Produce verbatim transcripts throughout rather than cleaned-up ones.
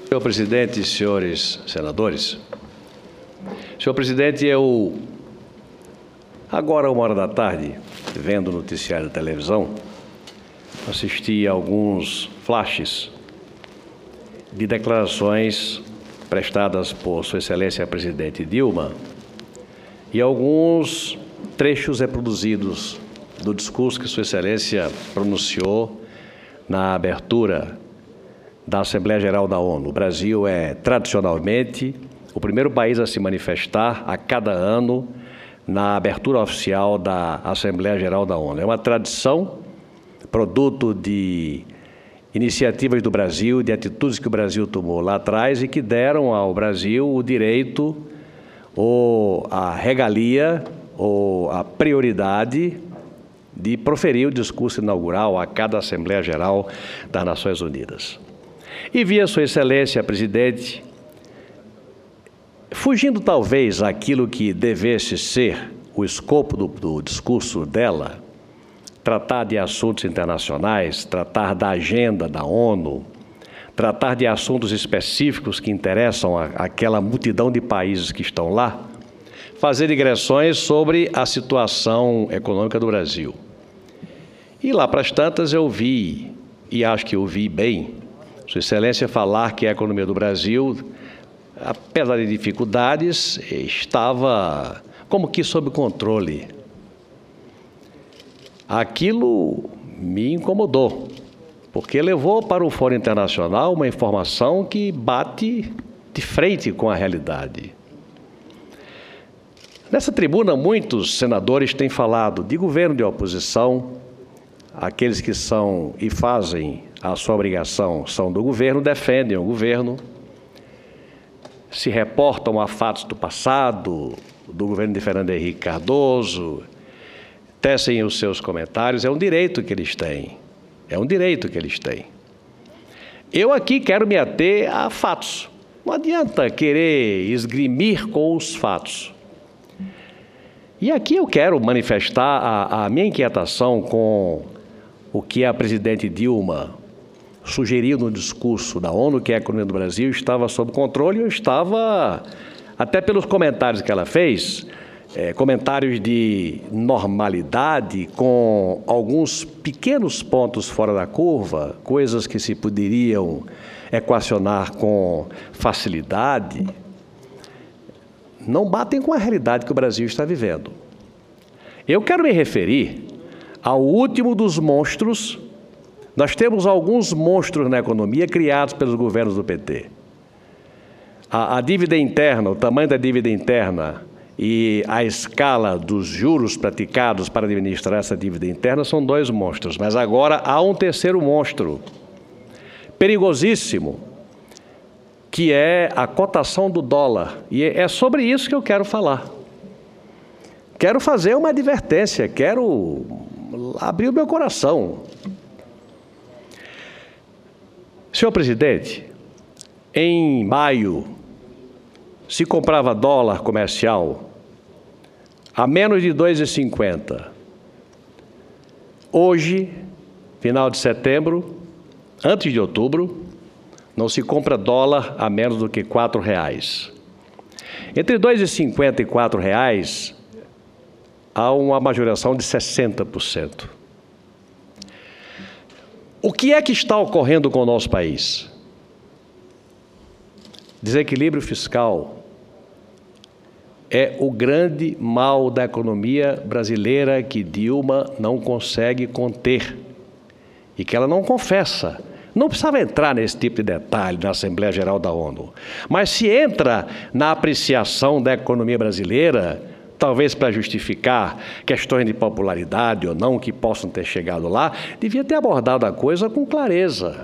Senhor presidente e senhores senadores, senhor presidente, eu, agora uma hora da tarde, vendo o noticiário da televisão, assisti a alguns flashes de declarações prestadas por Sua Excelência a Presidente Dilma e alguns trechos reproduzidos do discurso que Sua Excelência pronunciou na abertura da Assembleia Geral da ONU. O Brasil é, tradicionalmente, o primeiro país a se manifestar a cada ano na abertura oficial da Assembleia Geral da ONU. É uma tradição, produto de iniciativas do Brasil, de atitudes que o Brasil tomou lá atrás e que deram ao Brasil o direito, ou a regalia, ou a prioridade de proferir o discurso inaugural a cada Assembleia Geral das Nações Unidas. E vi a Sua Excelência, Presidente, fugindo talvez àquilo que devesse ser o escopo do, do discurso dela, tratar de assuntos internacionais, tratar da agenda da ONU, tratar de assuntos específicos que interessam a, aquela multidão de países que estão lá, fazer digressões sobre a situação econômica do Brasil. E lá para as tantas eu vi, e acho que eu vi bem, Sua Excelência falar que a economia do Brasil, apesar de dificuldades, estava como que sob controle. Aquilo me incomodou, porque levou para o Fórum Internacional uma informação que bate de frente com a realidade. Nessa tribuna, muitos senadores têm falado de governo de oposição, aqueles que são e fazem a sua obrigação são do governo, defendem o governo, se reportam a fatos do passado, do governo de Fernando Henrique Cardoso, tecem os seus comentários, é um direito que eles têm, é um direito que eles têm. Eu aqui quero me ater a fatos, não adianta querer esgrimir com os fatos. E aqui eu quero manifestar a, a minha inquietação com o que a presidente Dilma sugeriu no discurso da ONU, que a economia do Brasil estava sob controle, e eu estava, até pelos comentários que ela fez, é, comentários de normalidade, com alguns pequenos pontos fora da curva, coisas que se poderiam equacionar com facilidade, não batem com a realidade que o Brasil está vivendo. Eu quero me referir ao último dos monstros. Nós temos alguns monstros na economia criados pelos governos do P T. A, a dívida interna, o tamanho da dívida interna e a escala dos juros praticados para administrar essa dívida interna são dois monstros. Mas agora há um terceiro monstro, perigosíssimo, que é a cotação do dólar. E é sobre isso que eu quero falar. Quero fazer uma advertência, quero abrir o meu coração. Senhor presidente, em maio se comprava dólar comercial a menos de dois reais e cinquenta centavos. Hoje, final de setembro, antes de outubro, não se compra dólar a menos do que quatro reais. Entre dois reais e cinquenta e quatro reais, há uma majoração de sessenta por cento. O que é que está ocorrendo com o nosso país? Desequilíbrio fiscal é o grande mal da economia brasileira que Dilma não consegue conter e que ela não confessa. Não precisava entrar nesse tipo de detalhe na Assembleia Geral da ONU, mas se entra na apreciação da economia brasileira, talvez para justificar questões de popularidade ou não que possam ter chegado lá, devia ter abordado a coisa com clareza.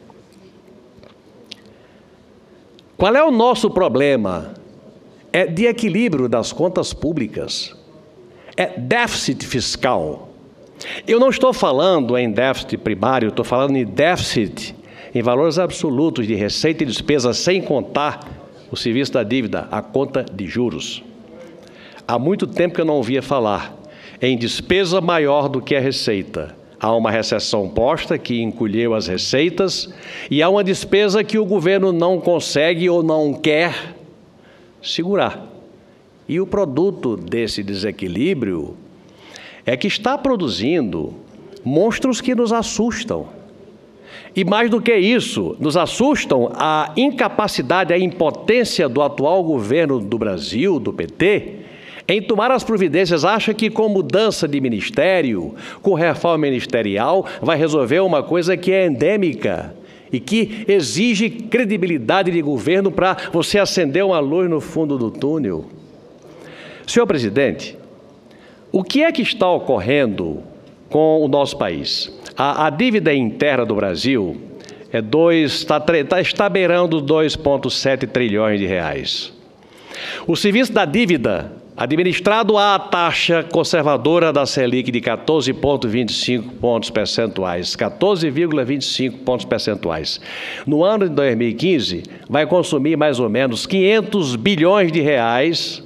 Qual é o nosso problema? É de equilíbrio das contas públicas. É déficit fiscal. Eu não estou falando em déficit primário, estou falando em déficit em valores absolutos de receita e despesa, sem contar o serviço da dívida, a conta de juros. Há muito tempo que eu não ouvia falar em despesa maior do que a receita. há uma recessão posta que encolheu as receitas e há uma despesa que o governo não consegue ou não quer segurar. E o produto desse desequilíbrio é que está produzindo monstros que nos assustam. E mais do que isso, nos assustam a incapacidade, a impotência do atual governo do Brasil, do P T, em tomar as providências. Acha que com mudança de ministério, com reforma ministerial, vai resolver uma coisa que é endêmica e que exige credibilidade de governo para você acender uma luz no fundo do túnel. Senhor presidente, o que é que está ocorrendo com o nosso país? A, a dívida interna do Brasil é dois, está, está, está beirando dois vírgula sete trilhões de reais. O serviço da dívida, administrado à taxa conservadora da Selic de quatorze vírgula vinte e cinco pontos percentuais, quatorze vírgula vinte e cinco pontos percentuais, no ano de dois mil e quinze, vai consumir mais ou menos quinhentos bilhões de reais,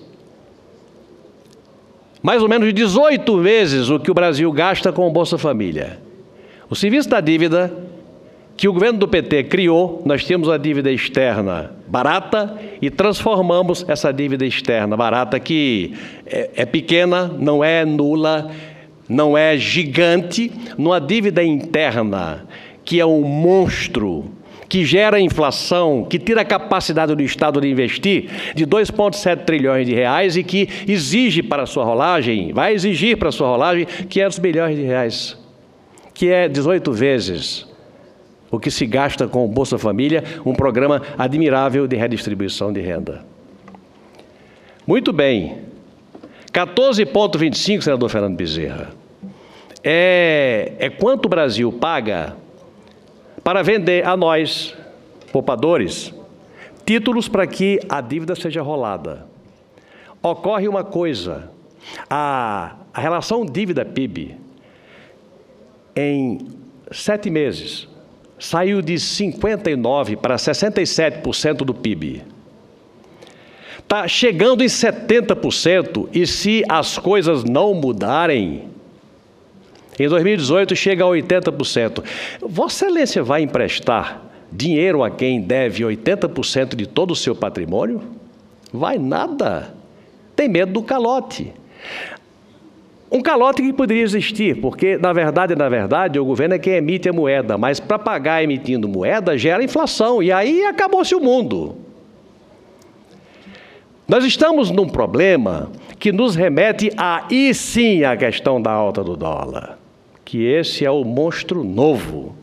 mais ou menos dezoito vezes o que o Brasil gasta com o Bolsa Família. O serviço da dívida que o governo do P T criou, nós tínhamos a dívida externa barata e transformamos essa dívida externa barata, que é, é pequena, não é nula, não é gigante, numa dívida interna que é um monstro, que gera inflação, que tira a capacidade do Estado de investir, de dois vírgula sete trilhões de reais e que exige para a sua rolagem, vai exigir para a sua rolagem quinhentos bilhões de reais, que é dezoito vezes o que se gasta com o Bolsa Família, um programa admirável de redistribuição de renda. Muito bem, quatorze vírgula vinte e cinco, senador Fernando Bezerra, é, é quanto o Brasil paga para vender a nós, poupadores, títulos para que a dívida seja rolada. Ocorre uma coisa, a, a relação dívida-P I B, em sete meses, saiu de cinquenta e nove por cento para sessenta e sete por cento do P I B. Está chegando em setenta por cento e, se as coisas não mudarem, em dois mil e dezoito chega a oitenta por cento. Vossa Excelência vai emprestar dinheiro a quem deve oitenta por cento de todo o seu patrimônio? Vai nada. Tem medo do calote. Um calote que poderia existir, porque, na verdade, na verdade, o governo é quem emite a moeda, mas para pagar emitindo moeda gera inflação, e aí acabou-se o mundo. Nós estamos num problema que nos remete aí sim à questão da alta do dólar, que esse é o monstro novo.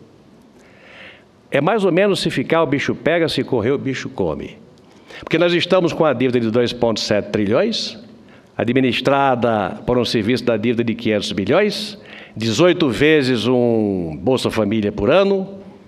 É mais ou menos se ficar o bicho pega, se correr o bicho come. Porque nós estamos com a dívida de dois vírgula sete trilhões, administrada por um serviço da dívida de quinhentos bilhões, dezoito vezes um Bolsa Família por ano,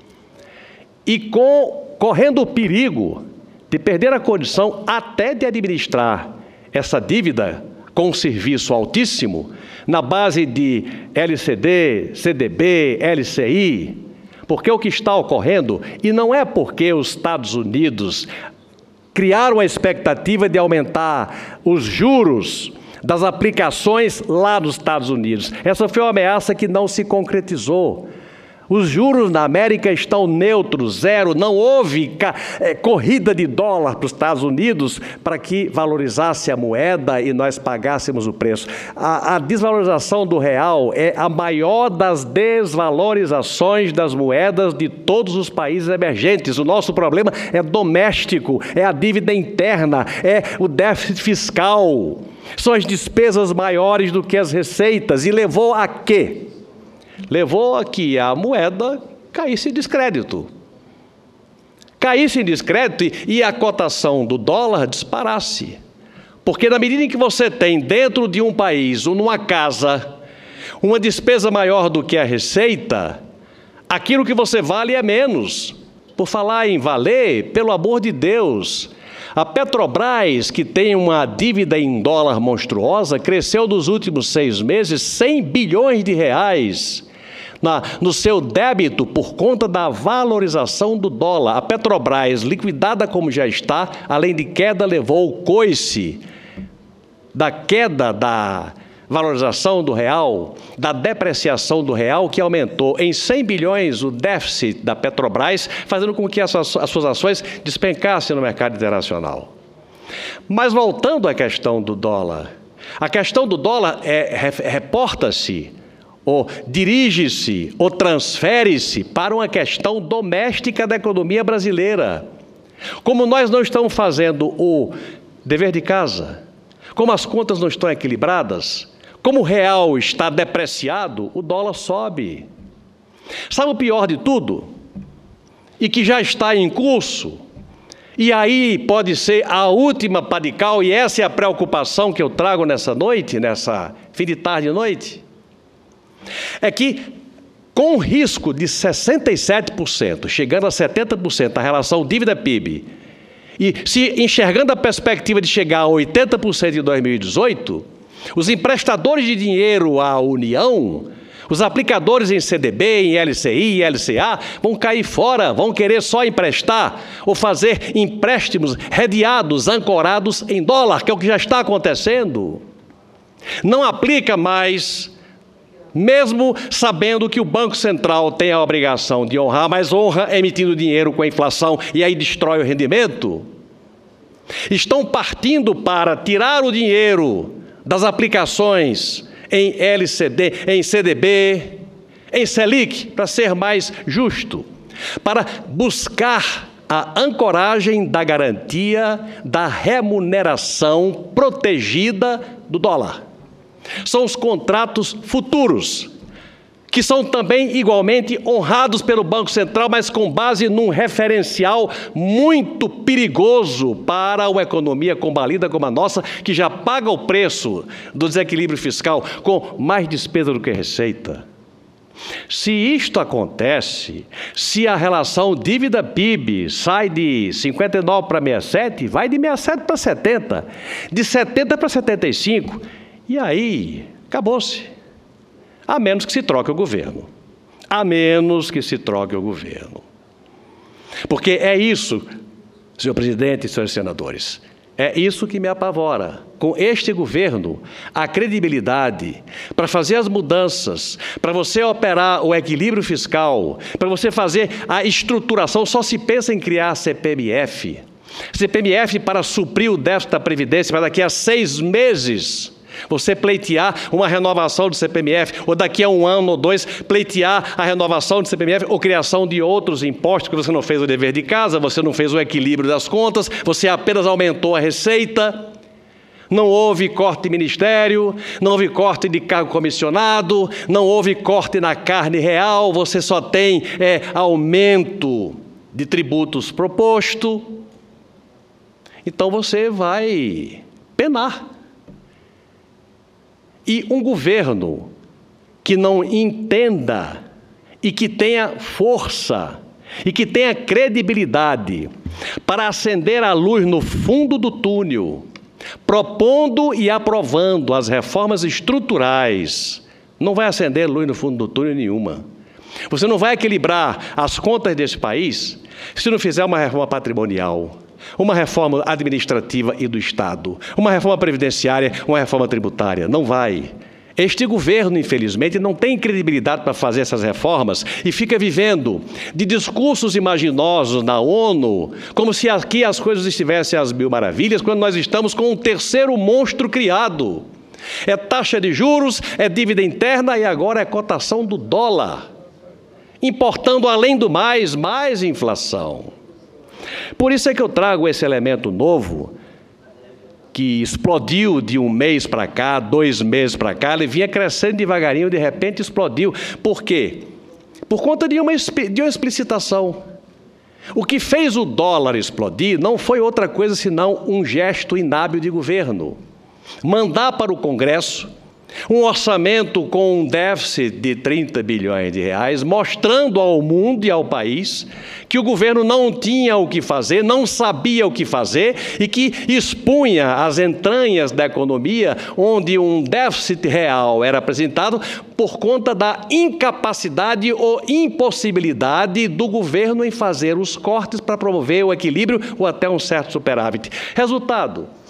e com, correndo o perigo de perder a condição até de administrar essa dívida com um serviço altíssimo, na base de L C D, C D B, L C I, porque o que está ocorrendo, e não é porque os Estados Unidos criaram a expectativa de aumentar os juros das aplicações lá nos Estados Unidos. Essa foi uma ameaça que não se concretizou. Os juros na América estão neutros, zero. Não houve é, corrida de dólar para os Estados Unidos para que valorizasse a moeda e nós pagássemos o preço. A, a desvalorização do real é a maior das desvalorizações das moedas de todos os países emergentes. O nosso problema é doméstico, é a dívida interna, é o déficit fiscal. São as despesas maiores do que as receitas. E levou a quê? Levou a que a moeda caísse em descrédito. Caísse em descrédito e, e a cotação do dólar disparasse. Porque na medida em que você tem dentro de um país ou numa casa uma despesa maior do que a receita, aquilo que você vale é menos. Por falar em valer, pelo amor de Deus, a Petrobras, que tem uma dívida em dólar monstruosa, cresceu nos últimos seis meses cem bilhões de reais na, no seu débito por conta da valorização do dólar. A Petrobras, liquidada como já está, além de queda, levou o coice da queda da valorização do real, da depreciação do real, que aumentou em cem bilhões o déficit da Petrobras, fazendo com que as suas ações despencassem no mercado internacional. Mas voltando à questão do dólar, a questão do dólar é, reporta-se, ou dirige-se, ou transfere-se para uma questão doméstica da economia brasileira. Como nós não estamos fazendo o dever de casa, como as contas não estão equilibradas, como o real está depreciado, o dólar sobe. Sabe o pior de tudo? E que já está em curso, e aí pode ser a última pá de cal, e essa é a preocupação que eu trago nessa noite, nessa fim de tarde e noite, é que com risco de sessenta e sete por cento, chegando a setenta por cento a relação dívida-P I B, e se enxergando a perspectiva de chegar a oitenta por cento em dois mil e dezoito, os emprestadores de dinheiro à União, os aplicadores em C D B, em L C I, L C A, vão cair fora, vão querer só emprestar ou fazer empréstimos redeados, ancorados em dólar, que é o que já está acontecendo. Não aplica mais, mesmo sabendo que o Banco Central tem a obrigação de honrar, mas honra emitindo dinheiro com a inflação e aí destrói o rendimento. Estão partindo para tirar o dinheiro das aplicações em L C D, em C D B, em Selic, para ser mais justo, para buscar a ancoragem da garantia da remuneração protegida do dólar. São os contratos futuros, que são também igualmente honrados pelo Banco Central, mas com base num referencial muito perigoso para uma economia combalida como a nossa, que já paga o preço do desequilíbrio fiscal com mais despesa do que receita. Se isto acontece, se a relação dívida-P I B sai de cinquenta e nove para sessenta e sete, vai de sessenta e sete para setenta, de setenta para setenta e cinco, e aí acabou-se. A menos que se troque o governo. A menos que se troque o governo. Porque é isso, senhor presidente e senhores senadores, é isso que me apavora. Com este governo, a credibilidade para fazer as mudanças, para você operar o equilíbrio fiscal, para você fazer a estruturação, só se pensa em criar C P M F. C P M F para suprir o déficit da Previdência, para daqui a seis meses você pleitear uma renovação do C P M F, ou daqui a um ano ou dois, pleitear a renovação do C P M F, ou criação de outros impostos, que você não fez o dever de casa, você não fez o equilíbrio das contas, você apenas aumentou a receita, não houve corte de ministério, não houve corte de cargo comissionado, não houve corte na carne real, você só tem é, aumento de tributos proposto. Então você vai penar. E um governo que não entenda e que tenha força e que tenha credibilidade para acender a luz no fundo do túnel, propondo e aprovando as reformas estruturais, não vai acender luz no fundo do túnel nenhuma. Você não vai equilibrar as contas desse país se não fizer uma reforma patrimonial, uma reforma administrativa e do Estado, uma reforma previdenciária, uma reforma tributária. Não vai. Este governo, infelizmente, não tem credibilidade para fazer essas reformas e fica vivendo de discursos imaginosos na ONU, como se aqui as coisas estivessem às mil maravilhas, quando nós estamos com um terceiro monstro criado. É taxa de juros, é dívida interna e agora é cotação do dólar, importando, além do mais, mais inflação. Por isso é que eu trago esse elemento novo, que explodiu de um mês para cá, dois meses para cá, ele vinha crescendo devagarinho, de repente explodiu. Por quê? Por conta de uma, de uma explicitação. O que fez o dólar explodir não foi outra coisa senão um gesto inábil de governo. Mandar para o Congresso um orçamento com um déficit de trinta bilhões de reais, mostrando ao mundo e ao país que o governo não tinha o que fazer, não sabia o que fazer e que expunha as entranhas da economia, onde um déficit real era apresentado por conta da incapacidade ou impossibilidade do governo em fazer os cortes para promover o equilíbrio ou até um certo superávit. Resultado: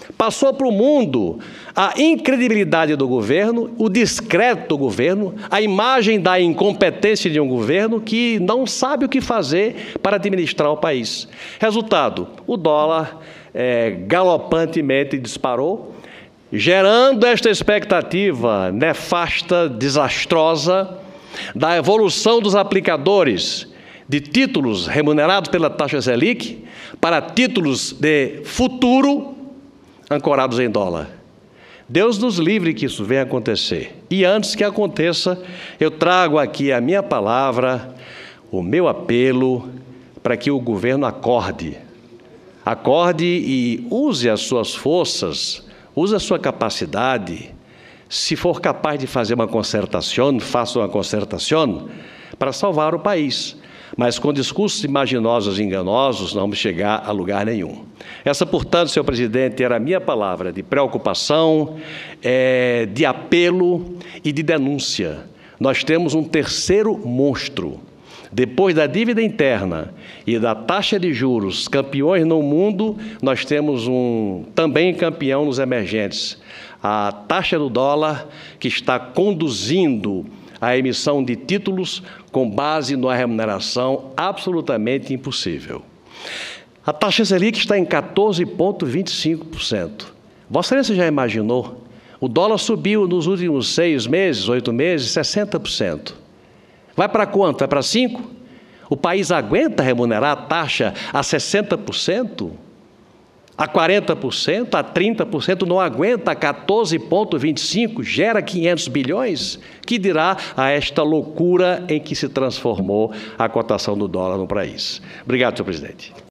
Passou para o mundo a incredibilidade do governo, o descrédito do governo, a imagem da incompetência de um governo que não sabe o que fazer para administrar o país. Resultado, o dólar é, galopantemente disparou, gerando esta expectativa nefasta, desastrosa, da evolução dos aplicadores de títulos remunerados pela taxa Selic para títulos de futuro ancorados em dólar. Deus nos livre que isso venha acontecer. E antes que aconteça, eu trago aqui a minha palavra, o meu apelo, para que o governo acorde. Acorde e use as suas forças, use a sua capacidade. Se for capaz de fazer uma concertação, faça uma concertação para salvar o país. Mas com discursos imaginosos e enganosos, não vamos chegar a lugar nenhum. Essa, portanto, senhor presidente, era a minha palavra de preocupação, é, de apelo e de denúncia. Nós temos um terceiro monstro. Depois da dívida interna e da taxa de juros, campeões no mundo, nós temos um também campeão nos emergentes. A taxa do dólar, que está conduzindo a emissão de títulos com base numa remuneração absolutamente impossível. A taxa Selic está em quatorze vírgula vinte e cinco por cento. Vossa Excelência já imaginou? O dólar subiu nos últimos seis meses, oito meses, sessenta por cento. Vai para quanto? Vai para cinco por cento? O país aguenta remunerar a taxa a sessenta por cento? A quarenta por cento, a trinta por cento, não aguenta, a quatorze vírgula vinte e cinco por cento, gera quinhentos bilhões, que dirá a esta loucura em que se transformou a cotação do dólar no país. Obrigado, senhor presidente.